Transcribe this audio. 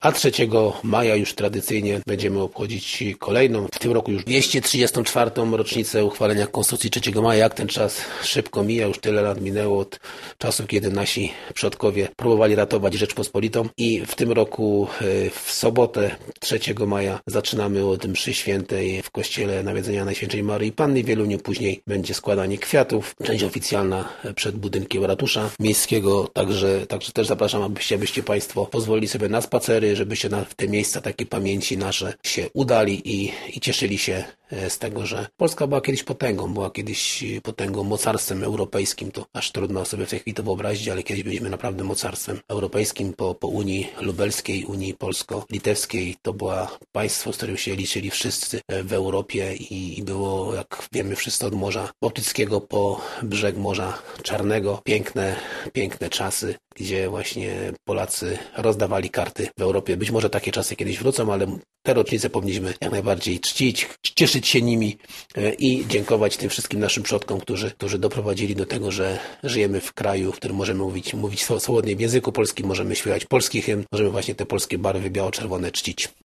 a 3 maja już tradycyjnie będziemy obchodzić kolejną, w tym roku już 234. rocznicę uchwalenia Konstytucji 3 maja. Jak ten czas szybko mija, już tyle lat minęło od czasu, kiedy nasi przodkowie próbowali ratować Rzeczpospolitą i w tym roku w sobotę 3 maja zaczynamy od mszy świętej w kościele Nawiedzenia Najświętszej Maryi Panny w Wieluniu, później będzie składanie kwiatów, część oficjalna przed budynkiem ratusza miejskiego, także też zapraszam, abyście Państwo pozwolili sobie na spacery, żebyście w te miejsca takie pamięci nasze się udali i cieszyli się z tego, że Polska była kiedyś potęgą, mocarstwem europejskim, to aż trudno sobie w tej chwili to wyobrazić, ale kiedyś byliśmy naprawdę mocarstwem europejskim po Unii Lubelskiej, Unii Polsko-Litewskiej. To było państwo, z którym się liczyli wszyscy w Europie i było, jak wiemy wszyscy, od Morza Bałtyckiego po brzeg Morza Czarnego. Piękne czasy, gdzie właśnie Polacy rozdawali karty w Europie. Być może takie czasy kiedyś wrócą, ale te rocznice powinniśmy jak najbardziej czcić, cieszyć się nimi i dziękować tym wszystkim naszym przodkom, którzy doprowadzili do tego, że żyjemy w kraju, w którym możemy mówić swobodnie w języku polskim, możemy śpiewać polski hymn, możemy właśnie te polskie barwy biało-czerwone czcić.